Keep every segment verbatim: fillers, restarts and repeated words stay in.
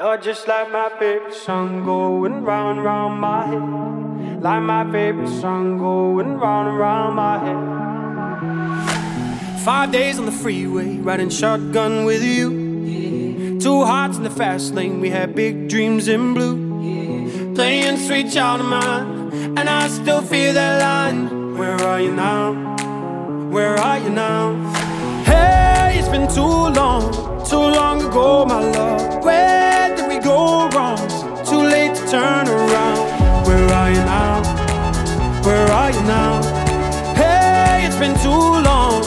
You're just like my favorite song going round and round my head. Like my favorite song going round and round my head. Five days on the freeway, riding shotgun with you. Yeah. Two hearts in the fast lane, we had big dreams in blue. Yeah. Playing Sweet Child of Mine, and I still feel that line. Where are you now? Where are you now? Hey, it's been too long, too long ago, my love. Where did we go wrong? It's too late to turn around. Where are you now? Where are you now? Hey, it's been too long.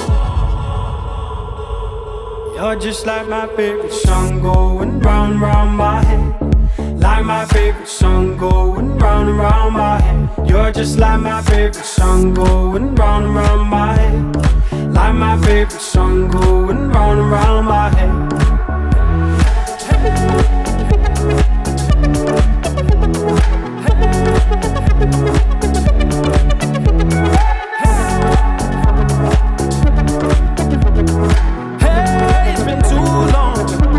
You're just like my favorite song going round and round my head. Like my favorite song going round and round my head. You're just like my favorite song going round and round my head. Like my favorite song going round and round my head. Hey, it's been too long.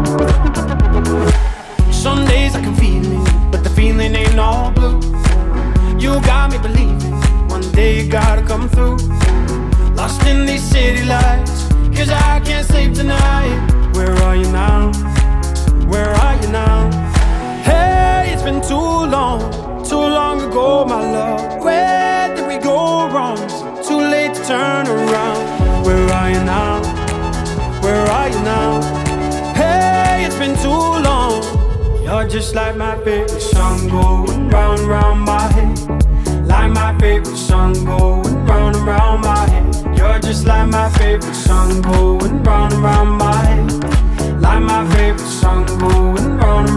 Some days I can feel it, but the feeling ain't all blue. You got me believing one day you gotta come through. Lost in these city lights, cause I can't sleep tonight. Where are you now? Where are you now? Hey, it's been too long, too long ago, my love. Where did we go wrong? It's too late to turn around. Where are you now? Where are you now? Hey, it's been too long. You're just like my favorite song going round and round my head. Like my favorite song going round and round my head. You're just like my favorite song going round and round my head. Like my favorite song going round and